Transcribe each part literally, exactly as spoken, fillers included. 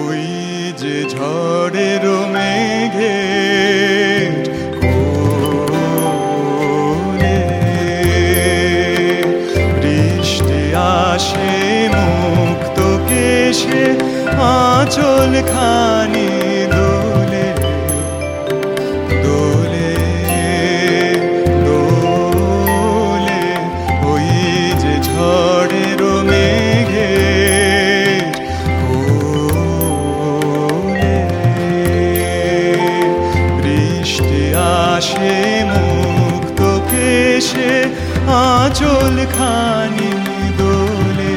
ওই যে ঝড়ের মেঘে কোলে বৃষ্টি আসে মুক্ত কেশে আঁচল খানি দোলে দোলে দোলে ওই যে ঝড়ের মেঘে কোলে বৃষ্টি আসে মুক্ত কেশে আঁচল খানি দোলে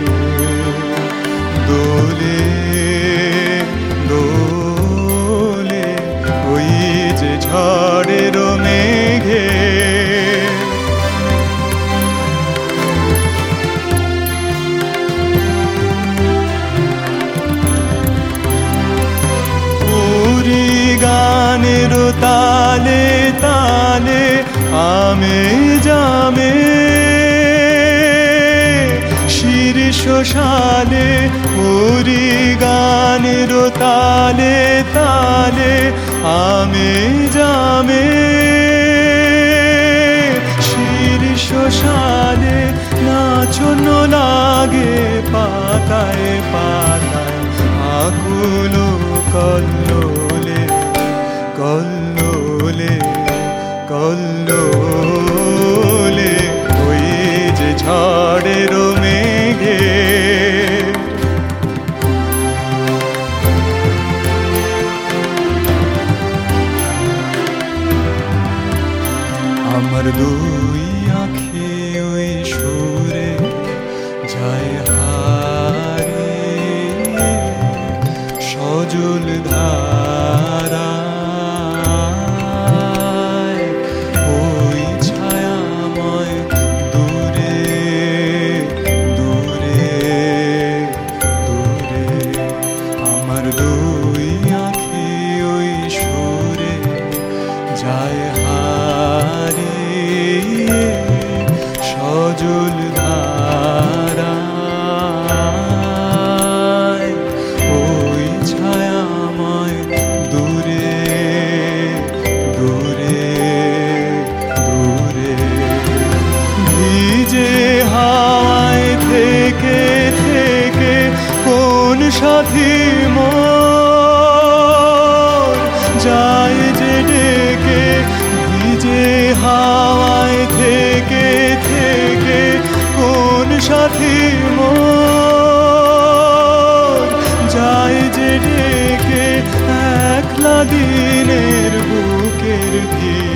দোলে দোলে ওই যে ঝড়ের মেঘে পুরি গানের তালে তালে আমে জামে শীর্ষ সালে পুরি গানের তালে তালে আমে জামে শীর্ষ সালে নাচন লাগে পাতায় পাতায় আকুল কল্লোলে কল্লোলে কল্লোলে ওই যে ঝড়ের মেঘে আমার দুই আঁখি ওই সুরে যায় হারিয়ে সজল ধারায় ওই ছায়াময় দূরে দূরে দূরে আমার দুই আঁখি ওই সুরে যায় হারিয়ে সজল ধারায় ওই ছায়াময় দূরে দূরে দূরে ভিজে হাওয়ায় থেকে থেকে কোন সাথী মোর যায় যে ডেকে ভিজে হাওয়ায় থেকে থেকে কোন সাথী মোর যায় যে ডেকে একলা দিনের বুকের ভিড়